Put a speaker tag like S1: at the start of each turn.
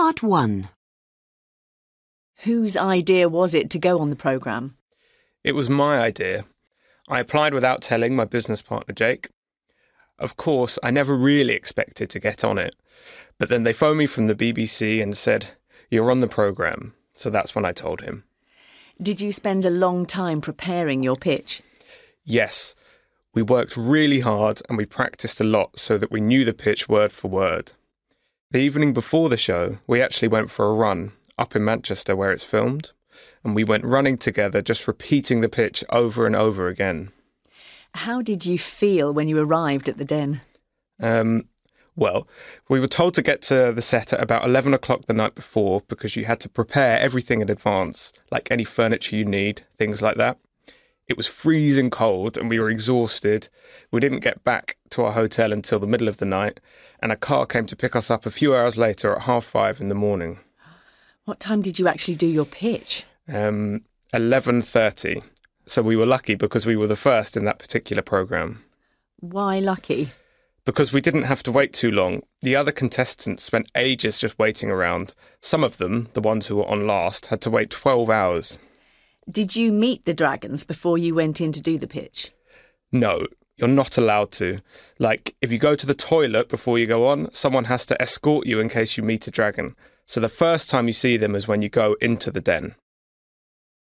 S1: Part 1.
S2: Whose idea was it to go on the programme?
S3: It was my idea. I applied without telling my business partner, Jake. Of course, I never really expected to get on it. But then they phoned me from the BBC and said, "You're on the programme." So that's when I told him.
S2: Did you spend a long time preparing your pitch?
S3: Yes. We worked really hard and we practiced a lot so that we knew the pitch word for word. The evening before the show, we actually went for a run up in Manchester where it's filmed, and we went running together, just repeating the pitch over and over again.
S2: How did you feel when you arrived at the Den?
S3: Well, we were told to get to the set at about 11 o'clock the night before because you had to prepare everything in advance, like any furniture you need, things like that. It was freezing cold and we were exhausted. We didn't get back to our hotel until the middle of the night, and a car came to pick us up a few hours later at 5:30 in the morning.
S2: What time did you actually do your pitch?
S3: 11:30. So we were lucky because we were the first in that particular programme.
S2: Why lucky?
S3: Because we didn't have to wait too long. The other contestants spent ages just waiting around. Some of them, the ones who were on last, had to wait 12 hours.
S2: Did you meet the dragons before you went in to do the pitch?
S3: No, you're not allowed to. Like, if you go to the toilet before you go on, someone has to escort you in case you meet a dragon. So the first time you see them is when you go into the Den.